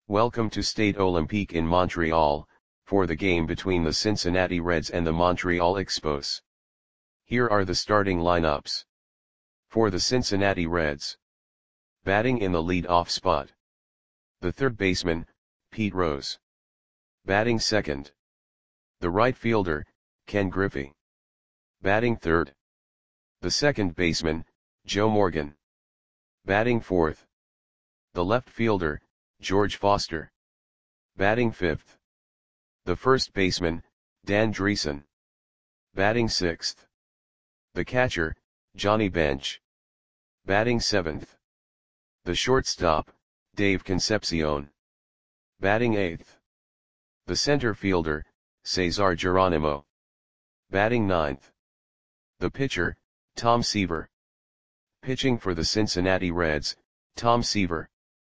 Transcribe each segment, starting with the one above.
Welcome to Stade Olympique in Montreal, for the game between the Cincinnati Reds and the Montreal Expos. Here are the starting lineups. For the Cincinnati Reds. Batting in the lead-off spot. The third baseman, Pete Rose. Batting second. The right fielder, Ken Griffey. Batting third. The second baseman, Joe Morgan. Batting fourth. The left fielder, George Foster. Batting fifth. The first baseman, Dan Driessen. Batting sixth. The catcher, Johnny Bench. Batting seventh. The shortstop, Dave Concepcion. Batting eighth. The center fielder, Cesar Geronimo. Batting ninth. The pitcher, Tom Seaver. Pitching for the Cincinnati Reds, Tom Seaver.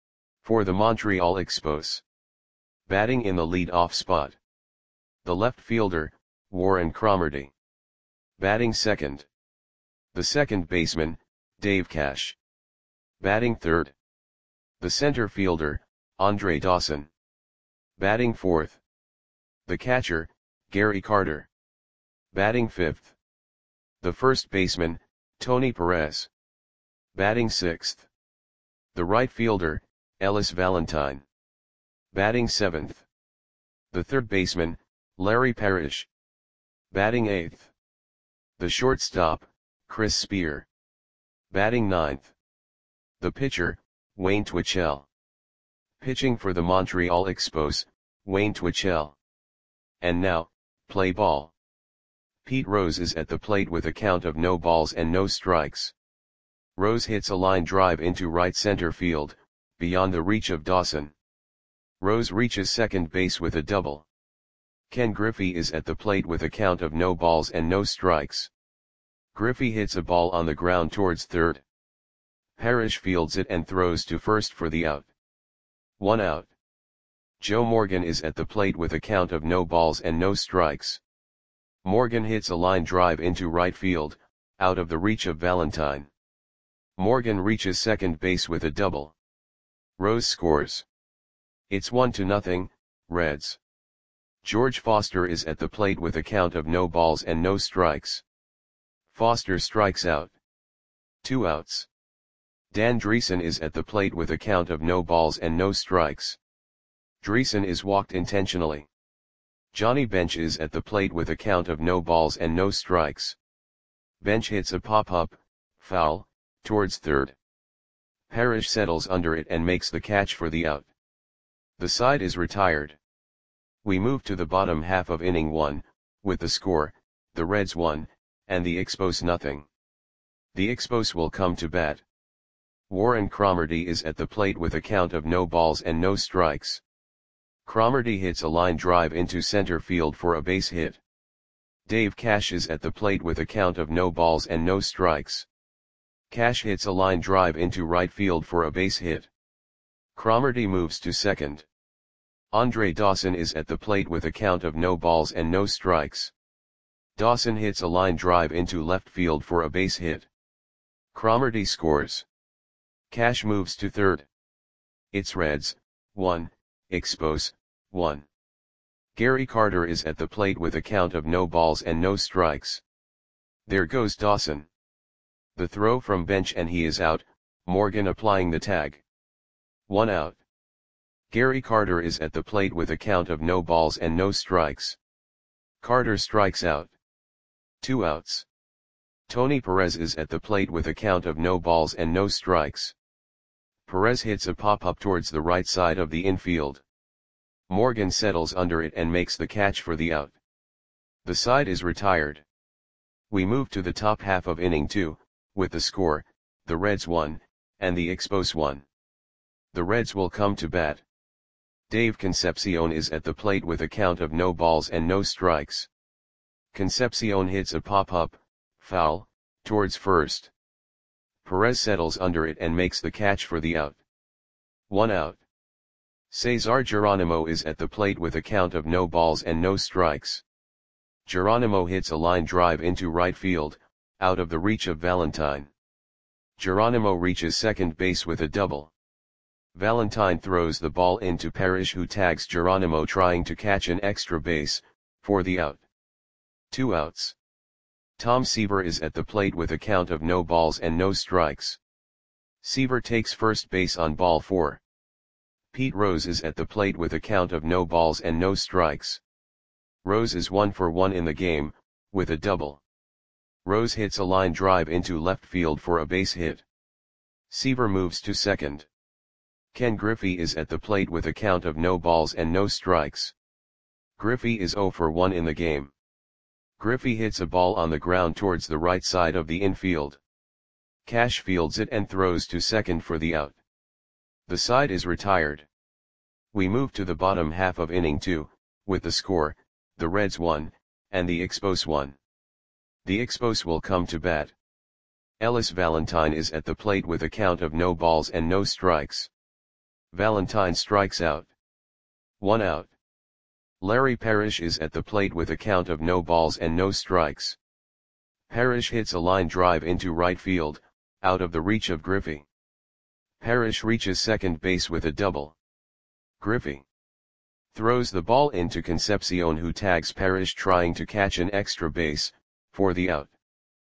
For the Montreal Expos. Batting in the lead-off spot. The left fielder, Warren Cromartie. Batting second. The second baseman, Dave Cash. Batting third. The center fielder, Andre Dawson. Batting fourth. The catcher, Gary Carter. Batting fifth. The first baseman, Tony Perez. Batting sixth. The right fielder, Ellis Valentine. Batting seventh. The third baseman, Larry Parrish. Batting eighth. The shortstop, Chris Spear. Batting ninth. The pitcher, Wayne Twitchell. Pitching for the Montreal Expos, Wayne Twitchell. And now, play ball. Pete Rose is at the plate with a count of no balls and no strikes. Rose hits a line drive into right center field, beyond the reach of Dawson. Rose reaches second base with a double. Ken Griffey is at the plate with a count of no balls and no strikes. Griffey hits a ball on the ground towards third. Parrish fields it and throws to first for the out. 1 out. Joe Morgan is at the plate with a count of no balls and no strikes. Morgan hits a line drive into right field, out of the reach of Valentine. Morgan reaches second base with a double. Rose scores. It's 1-0, Reds. George Foster is at the plate with a count of no balls and no strikes. Foster strikes out. 2 outs. Dan Driessen is at the plate with a count of no balls and no strikes. Driessen is walked intentionally. Johnny Bench is at the plate with a count of no balls and no strikes. Bench hits a pop-up, foul, towards third. Parrish settles under it and makes the catch for the out. The side is retired. We move to the bottom half of inning 1, with the score, the Reds 1, and the Expos 0. The Expos will come to bat. Warren Cromartie is at the plate with a count of no balls and no strikes. Cromartie hits a line drive into center field for a base hit. Dave Cash is at the plate with a count of no balls and no strikes. Cash hits a line drive into right field for a base hit. Cromartie moves to second. Andre Dawson is at the plate with a count of no balls and no strikes. Dawson hits a line drive into left field for a base hit. Cromartie scores. Cash moves to third. It's Reds, 1, Expos, 1. Gary Carter is at the plate with a count of no balls and no strikes. There goes Dawson. The throw from Bench and he is out, Morgan applying the tag. 1 out. Gary Carter is at the plate with a count of no balls and no strikes. Carter strikes out. 2 outs. Tony Perez is at the plate with a count of no balls and no strikes. Perez hits a pop-up towards the right side of the infield. Morgan settles under it and makes the catch for the out. The side is retired. We move to the top half of inning 2, with the score, the Reds 1, and the Expos 1. The Reds will come to bat. Dave Concepcion is at the plate with a count of no balls and no strikes. Concepcion hits a pop-up, foul, towards first. Perez settles under it and makes the catch for the out. 1 out. Cesar Geronimo is at the plate with a count of no balls and no strikes. Geronimo hits a line drive into right field, out of the reach of Valentine. Geronimo reaches second base with a double. Valentine throws the ball into Parrish, who tags Geronimo trying to catch an extra base, for the out. 2 outs. Tom Seaver is at the plate with a count of no balls and no strikes. Seaver takes first base on ball 4. Pete Rose is at the plate with a count of no balls and no strikes. Rose is 1 for 1 in the game, with a double. Rose hits a line drive into left field for a base hit. Seaver moves to second. Ken Griffey is at the plate with a count of no balls and no strikes. Griffey is 0 for 1 in the game. Griffey hits a ball on the ground towards the right side of the infield. Cash fields it and throws to second for the out. The side is retired. We move to the bottom half of inning 2, with the score, the Reds 1, and the Expos 1. The Expos will come to bat. Ellis Valentine is at the plate with a count of no balls and no strikes. Valentine strikes out. 1 out. Larry Parrish is at the plate with a count of no balls and no strikes. Parrish hits a line drive into right field, out of the reach of Griffey. Parrish reaches second base with a double. Griffey throws the ball into Concepcion, who tags Parrish trying to catch an extra base, for the out.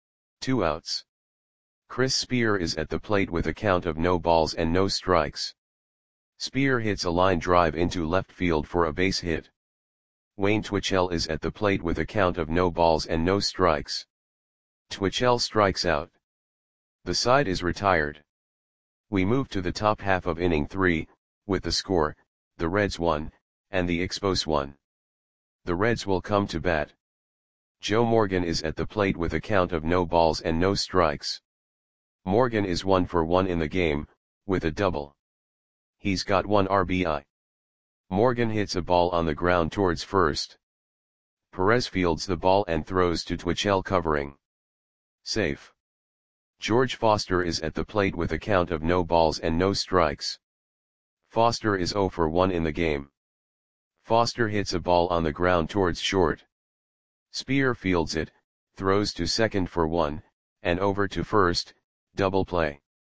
2 outs. Chris Spear is at the plate with a count of no balls and no strikes. Spear hits a line drive into left field for a base hit. Wayne Twitchell is at the plate with a count of no balls and no strikes. Twitchell strikes out. The side is retired. We move to the top half of inning 3, with the score, the Reds 1, and the Expos 1. The Reds will come to bat. Joe Morgan is at the plate with a count of no balls and no strikes. Morgan is 1 for 1 in the game, with a double. He's got 1 RBI. Morgan hits a ball on the ground towards first. Perez fields the ball and throws to Twitchell covering. Safe. George Foster is at the plate with a count of no balls and no strikes. Foster is 0 for 1 in the game. Foster hits a ball on the ground towards short. Spear fields it, throws to second for 1, and over to first, double play.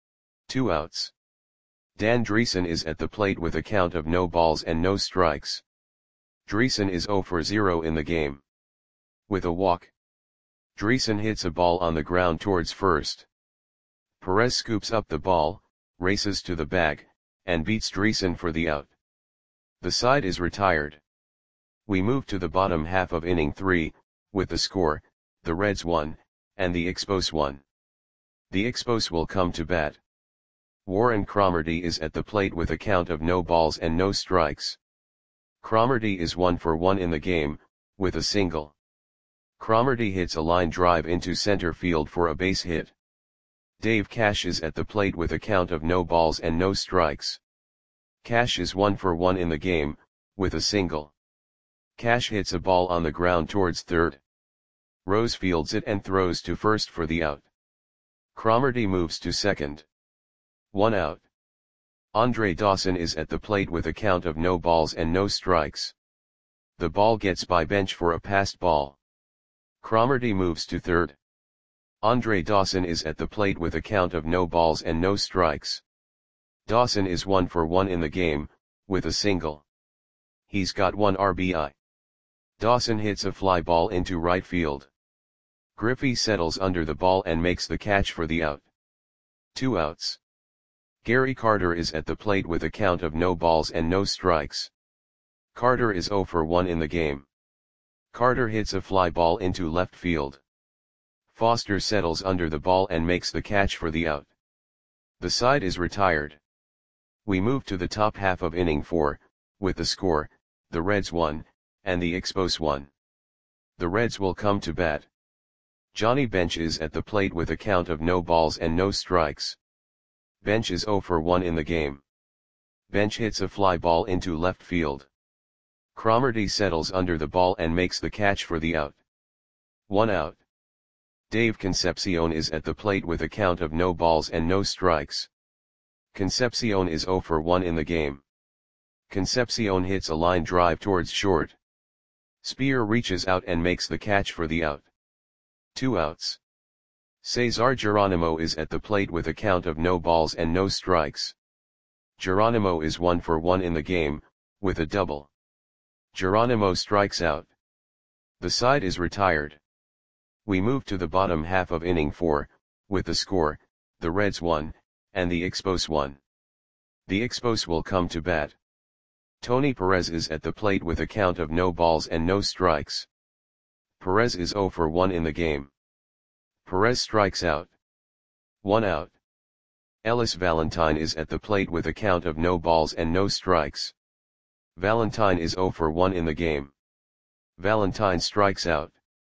2 outs. Dan Dreesen is at the plate with a count of no balls and no strikes. Dreesen is 0 for 0 in the game. With a walk. Dreesen hits a ball on the ground towards first. Perez scoops up the ball, races to the bag, and beats Dreesen for the out. The side is retired. We move to the bottom half of inning 3, with the score, the Reds 1, and the Expos 1. The Expos will come to bat. Warren Cromartie is at the plate with a count of no balls and no strikes. Cromartie is 1 for 1 in the game, with a single. Cromartie hits a line drive into center field for a base hit. Dave Cash is at the plate with a count of no balls and no strikes. Cash is 1 for 1 in the game, with a single. Cash hits a ball on the ground towards third. Rose fields it and throws to first for the out. Cromartie moves to second. 1 out. Andre Dawson is at the plate with a count of no balls and no strikes. The ball gets by Bench for a passed ball. Cromartie moves to third. Andre Dawson is at the plate with a count of no balls and no strikes. Dawson is 1 for 1 in the game, with a single. He's got 1 RBI. Dawson hits a fly ball into right field. Griffey settles under the ball and makes the catch for the out. 2 outs. Gary Carter is at the plate with a count of no balls and no strikes. Carter is 0 for 1 in the game. Carter hits a fly ball into left field. Foster settles under the ball and makes the catch for the out. The side is retired. We move to the top half of inning 4, with the score, the Reds 1, and the Expos 1. The Reds will come to bat. Johnny Bench is at the plate with a count of no balls and no strikes. Bench is 0 for 1 in the game. Bench hits a fly ball into left field. Cromartie settles under the ball and makes the catch for the out. 1 out. Dave Concepcion is at the plate with a count of no balls and no strikes. Concepcion is 0 for 1 in the game. Concepcion hits a line drive towards short. Spear reaches out and makes the catch for the out. 2 outs. Cesar Geronimo is at the plate with a count of no balls and no strikes. Geronimo is 1 for 1 in the game, with a double. Geronimo strikes out. The side is retired. We move to the bottom half of inning 4, with the score, the Reds 1, and the Expos 1. The Expos will come to bat. Tony Perez is at the plate with a count of no balls and no strikes. Perez is 0 for 1 in the game. Perez strikes out. 1 out. Ellis Valentine is at the plate with a count of no balls and no strikes. Valentine is 0 for 1 in the game. Valentine strikes out.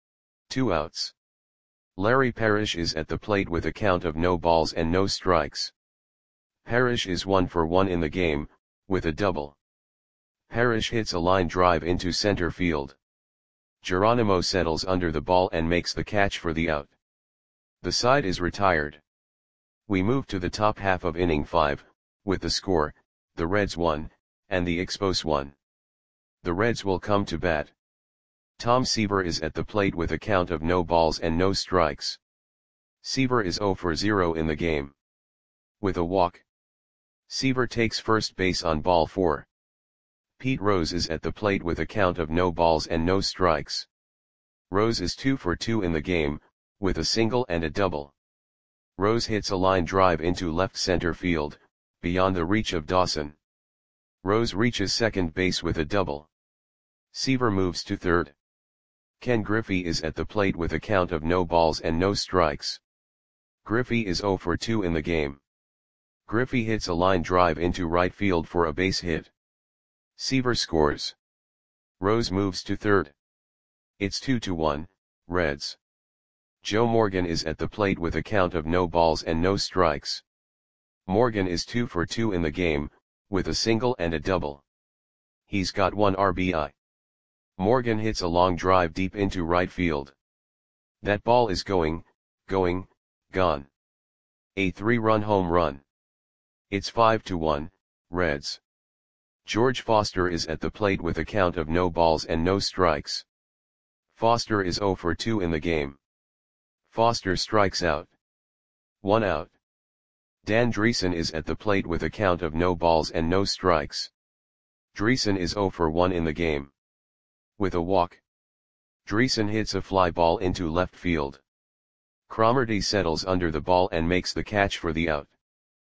2 outs. Larry Parrish is at the plate with a count of no balls and no strikes. Parrish is 1 for 1 in the game, with a double. Parrish hits a line drive into center field. Geronimo settles under the ball and makes the catch for the out. The side is retired. We move to the top half of inning 5, with the score, the Reds 1, and the Expos 1. The Reds will come to bat. Tom Seaver is at the plate with a count of no balls and no strikes. Seaver is 0 for 0 in the game. With a walk. Seaver takes first base on ball 4. Pete Rose is at the plate with a count of no balls and no strikes. Rose is 2 for 2 in the game, with a single and a double. Rose hits a line drive into left center field, beyond the reach of Dawson. Rose reaches second base with a double. Seaver moves to third. Ken Griffey is at the plate with a count of no balls and no strikes. Griffey is 0 for 2 in the game. Griffey hits a line drive into right field for a base hit. Seaver scores. Rose moves to third. It's 2-1, Reds. Joe Morgan is at the plate with a count of no balls and no strikes. Morgan is 2 for 2 in the game, with a single and a double. He's got 1 RBI. Morgan hits a long drive deep into right field. That ball is gone. A 3-run home run. It's 5-1, Reds. George Foster is at the plate with a count of no balls and no strikes. Foster is 0 for 2 in the game. Foster strikes out. 1 out. Dan Dreesen is at the plate with a count of no balls and no strikes. Dreesen is 0 for 1 in the game. With a walk. Dreesen hits a fly ball into left field. Cromartie settles under the ball and makes the catch for the out.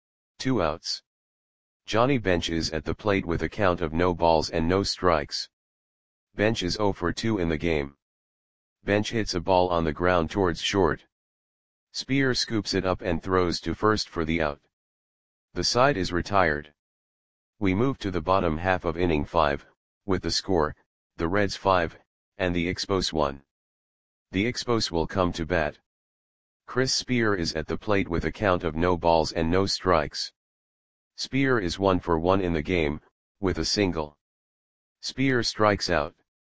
2 outs. Johnny Bench is at the plate with a count of no balls and no strikes. Bench is 0 for 2 in the game. Bench hits a ball on the ground towards short. Spear scoops it up and throws to first for the out. The side is retired. We move to the bottom half of inning 5, with the score, the Reds 5, and the Expos 1. The Expos will come to bat. Chris Spear is at the plate with a count of no balls and no strikes. Spear is 1 for 1 in the game, with a single. Spear strikes out.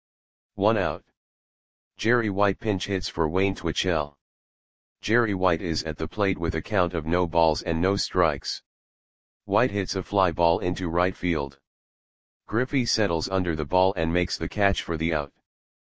1 out. Jerry White pinch hits for Wayne Twitchell. Jerry White is at the plate with a count of no balls and no strikes. White hits a fly ball into right field. Griffey settles under the ball and makes the catch for the out.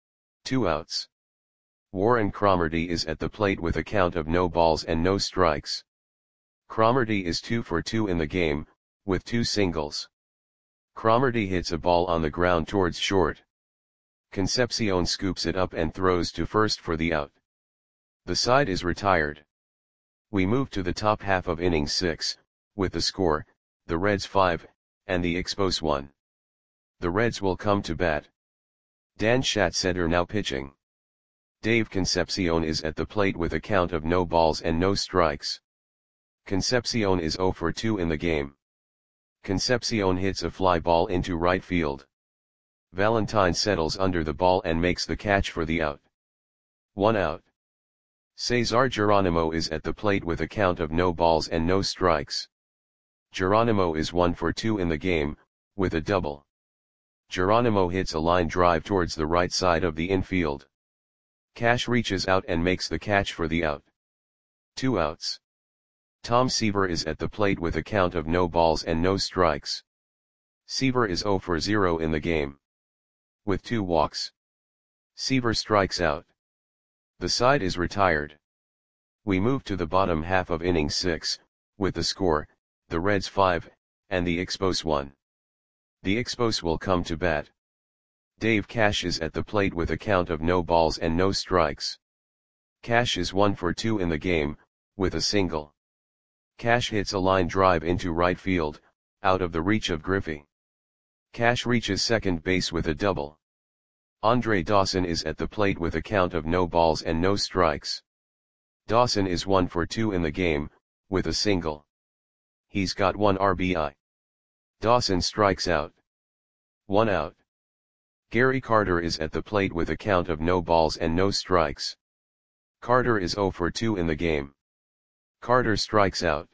2 outs. Warren Cromartie is at the plate with a count of no balls and no strikes. Cromartie is 2 for 2 in the game, with 2 singles. Cromartie hits a ball on the ground towards short. Concepcion scoops it up and throws to first for the out. The side is retired. We move to the top half of inning 6, with the score, the Reds 5, and the Expos 1. The Reds will come to bat. Dan Schatzeder now pitching. Dave Concepcion is at the plate with a count of no balls and no strikes. Concepcion is 0 for 2 in the game. Concepcion hits a fly ball into right field. Valentine settles under the ball and makes the catch for the out. 1 out. Cesar Geronimo is at the plate with a count of no balls and no strikes. Geronimo is 1 for 2 in the game, with a double. Geronimo hits a line drive towards the right side of the infield. Cash reaches out and makes the catch for the out. 2 outs. Tom Seaver is at the plate with a count of no balls and no strikes. Seaver is 0 for 0 in the game. With 2 walks. Seaver strikes out. The side is retired. We move to the bottom half of inning 6, with the score, the Reds 5, and the Expos 1. The Expos will come to bat. Dave Cash is at the plate with a count of no balls and no strikes. Cash is 1 for 2 in the game, with a single. Cash hits a line drive into right field, out of the reach of Griffey. Cash reaches second base with a double. Andre Dawson is at the plate with a count of no balls and no strikes. Dawson is 1 for 2 in the game, with a single. He's got 1 RBI. Dawson strikes out. 1 out. Gary Carter is at the plate with a count of no balls and no strikes. Carter is 0 for 2 in the game. Carter strikes out.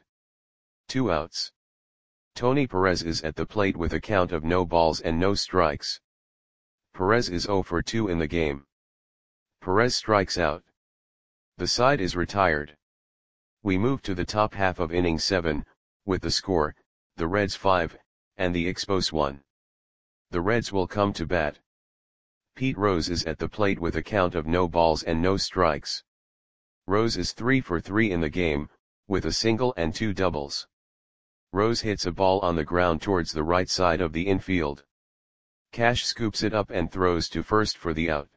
2 outs. Tony Perez is at the plate with a count of no balls and no strikes. Perez is 0 for 2 in the game. Perez strikes out. The side is retired. We move to the top half of inning 7, with the score, the Reds 5, and the Expos 1. The Reds will come to bat. Pete Rose is at the plate with a count of no balls and no strikes. Rose is 3 for 3 in the game, with a single and 2 doubles. Rose hits a ball on the ground towards the right side of the infield. Cash scoops it up and throws to first for the out.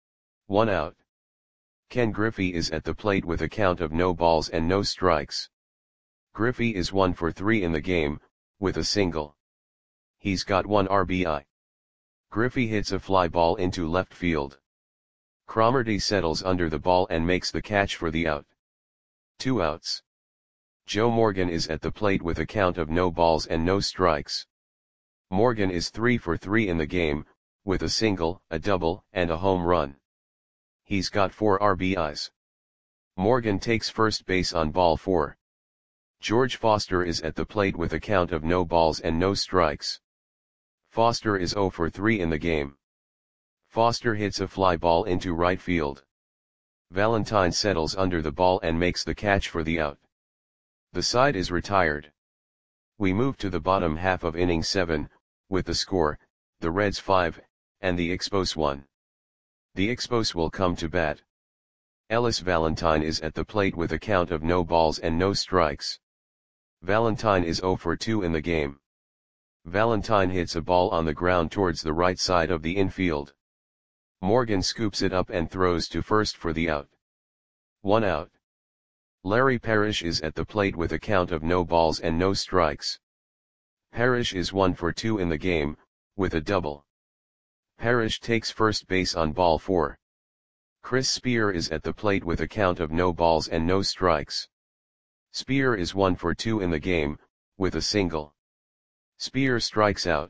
1 out. Ken Griffey is at the plate with a count of no balls and no strikes. Griffey is 1 for 3 in the game, with a single. He's got 1 RBI. Griffey hits a fly ball into left field. Cromartie settles under the ball and makes the catch for the out. 2 outs. Joe Morgan is at the plate with a count of no balls and no strikes. Morgan is 3 for 3 in the game, with a single, a double, and a home run. He's got 4 RBIs. Morgan takes first base on ball 4. George Foster is at the plate with a count of no balls and no strikes. Foster is 0 for 3 in the game. Foster hits a fly ball into right field. Valentine settles under the ball and makes the catch for the out. The side is retired. We move to the bottom half of inning 7, with the score, the Reds 5, and the Expos 1. The Expos will come to bat. Ellis Valentine is at the plate with a count of no balls and no strikes. Valentine is 0 for 2 in the game. Valentine hits a ball on the ground towards the right side of the infield. Morgan scoops it up and throws to first for the out. 1 out. Larry Parrish is at the plate with a count of no balls and no strikes. Parrish is 1 for 2 in the game, with a double. Parrish takes first base on ball 4. Chris Spear is at the plate with a count of no balls and no strikes. Spear is 1 for 2 in the game, with a single. Spear strikes out.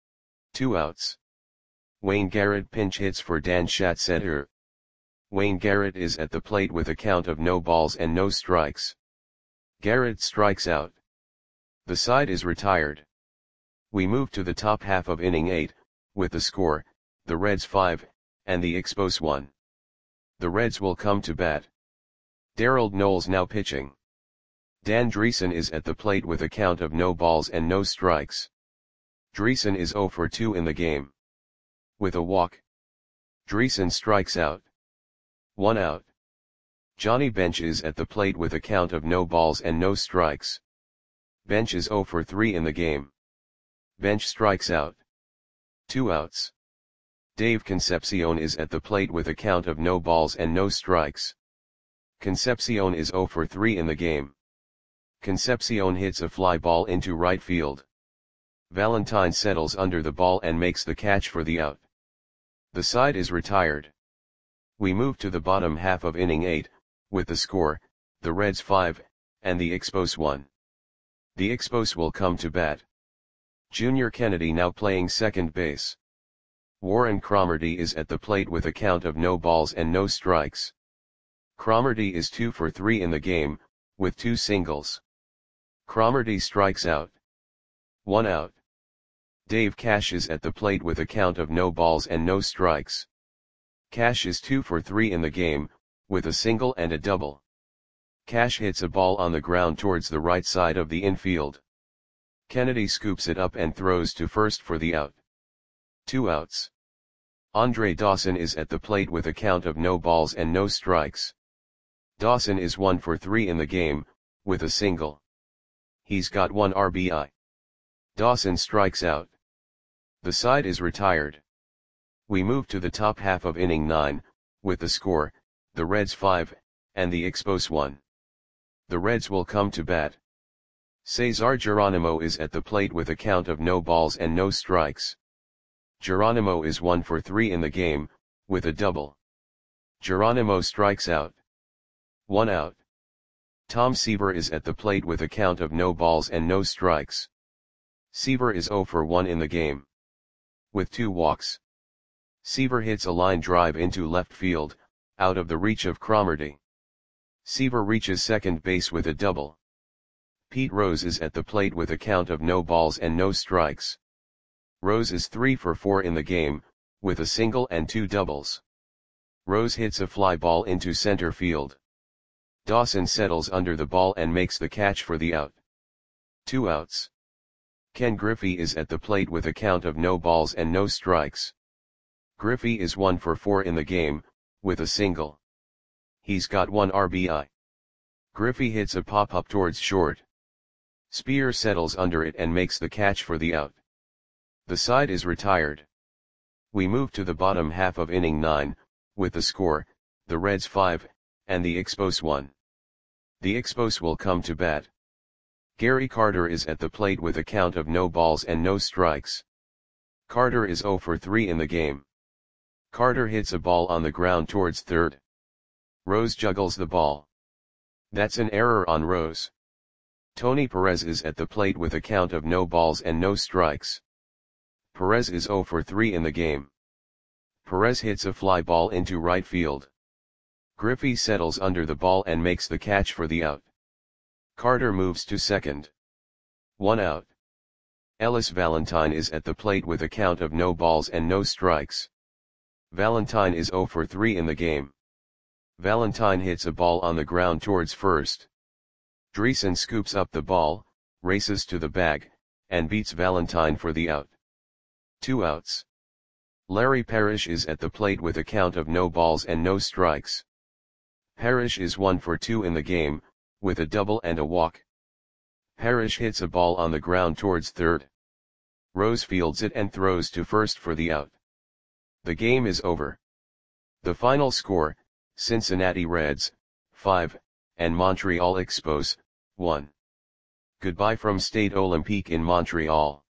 2 outs. Wayne Garrett pinch hits for Dan Schatzeder. Wayne Garrett is at the plate with a count of no balls and no strikes. Garrett strikes out. The side is retired. We move to the top half of inning 8, with the score, the Reds 5, and the Expos 1. The Reds will come to bat. Darrell Knowles now pitching. Dan Dreesen is at the plate with a count of no balls and no strikes. Dreesen is 0 for 2 in the game. With a walk. Dreesen strikes out. 1 out. Johnny Bench is at the plate with a count of no balls and no strikes. Bench is 0 for 3 in the game. Bench strikes out. 2 outs. Dave Concepcion is at the plate with a count of no balls and no strikes. Concepcion is 0 for 3 in the game. Concepcion hits a fly ball into right field. Valentine settles under the ball and makes the catch for the out. The side is retired. We move to the bottom half of inning 8, with the score, the Reds 5, and the Expos 1. The Expos will come to bat. Junior Kennedy now playing second base. Warren Cromartie is at the plate with a count of no balls and no strikes. Cromartie is 2 for 3 in the game, with 2 singles. Cromartie strikes out. 1 out. Dave Cash is at the plate with a count of no balls and no strikes. Cash is 2 for 3 in the game, with a single and a double. Cash hits a ball on the ground towards the right side of the infield. Kennedy scoops it up and throws to first for the out. 2 outs. Andre Dawson is at the plate with a count of no balls and no strikes. Dawson is 1 for 3 in the game, with a single. He's got 1 RBI. Dawson strikes out. The side is retired. We move to the top half of inning 9, with the score, the Reds 5, and the Expos 1. The Reds will come to bat. Cesar Geronimo is at the plate with a count of no balls and no strikes. Geronimo is 1 for 3 in the game, with a double. Geronimo strikes out. 1 out. Tom Seaver is at the plate with a count of no balls and no strikes. Seaver is 0 for 1 in the game, with 2 walks. Seaver hits a line drive into left field, out of the reach of Cromartie. Seaver reaches second base with a double. Pete Rose is at the plate with a count of no balls and no strikes. Rose is 3 for 4 in the game, with a single and 2 doubles. Rose hits a fly ball into center field. Dawson settles under the ball and makes the catch for the out. 2 outs. Ken Griffey is at the plate with a count of no balls and no strikes. Griffey is 1 for 4 in the game, with a single. He's got 1 RBI. Griffey hits a pop-up towards short. Spear settles under it and makes the catch for the out. The side is retired. We move to the bottom half of inning 9, with the score, the Reds 5, and the Expos 1. The Expos will come to bat. Gary Carter is at the plate with a count of no balls and no strikes. Carter is 0 for 3 in the game. Carter hits a ball on the ground towards third. Rose juggles the ball. That's an error on Rose. Tony Perez is at the plate with a count of no balls and no strikes. Perez is 0 for 3 in the game. Perez hits a fly ball into right field. Griffey settles under the ball and makes the catch for the out. Carter moves to second. 1 out. Ellis Valentine is at the plate with a count of no balls and no strikes. Valentine is 0 for 3 in the game. Valentine hits a ball on the ground towards first. Dreesen scoops up the ball, races to the bag, and beats Valentine for the out. 2 outs. Larry Parrish is at the plate with a count of no balls and no strikes. Parrish is 1 for 2 in the game, with a double and a walk. Parrish hits a ball on the ground towards third. Rose fields it and throws to first for the out. The game is over. The final score, Cincinnati Reds, 5, and Montreal Expos, 1. Goodbye from Stade Olympique in Montreal.